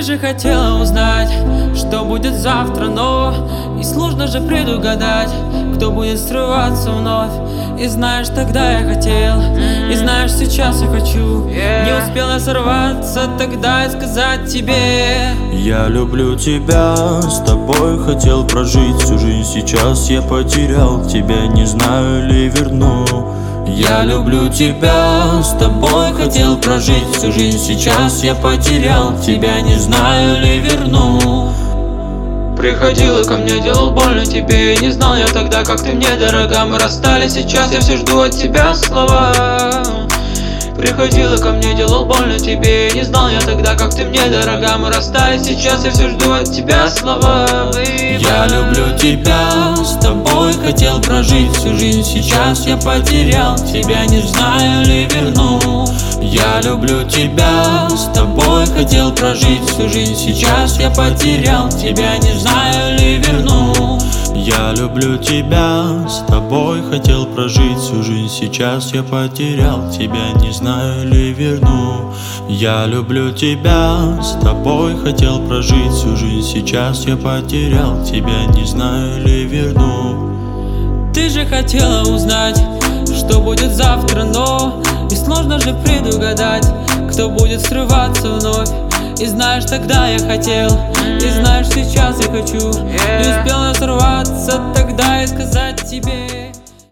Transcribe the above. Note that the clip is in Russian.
Ты же хотела узнать, что будет завтра, но и сложно же предугадать, кто будет срываться вновь. И знаешь, тогда я хотел, и знаешь, сейчас я хочу. Не успела сорваться тогда и сказать тебе: я люблю тебя, с тобой хотел прожить всю жизнь. Сейчас я потерял тебя, не знаю ли верну. Я люблю тебя, с тобой хотел прожить всю жизнь. Сейчас я потерял тебя, не знаю ли верну. Приходила ко мне, делал больно тебе, не знал я тогда, как ты мне дорога. Мы расстались, сейчас я все жду от тебя слова. Приходила ко мне, делал больно тебе, не знал я тогда, как ты мне дорога. Мы расстались, сейчас я все жду от тебя слова. Я люблю тебя, с тобой хотел прожить всю жизнь. Сейчас я потерял тебя, не знаю ли верну. Я люблю тебя, с тобой хотел прожить всю жизнь. Сейчас я потерял тебя, не знаю ли верну. Я люблю тебя, с тобой хотел прожить всю жизнь. Сейчас я потерял тебя, не знаю ли верну. Я люблю тебя, с тобой хотел прожить всю жизнь. Сейчас я потерял тебя, не знаю ли верну. Ты же хотела узнать, что будет завтра, но и сложно же предугадать, кто будет срываться вновь. И знаешь, тогда я хотел, и знаешь, сейчас я хочу. Не успела сорваться тогда и сказать тебе: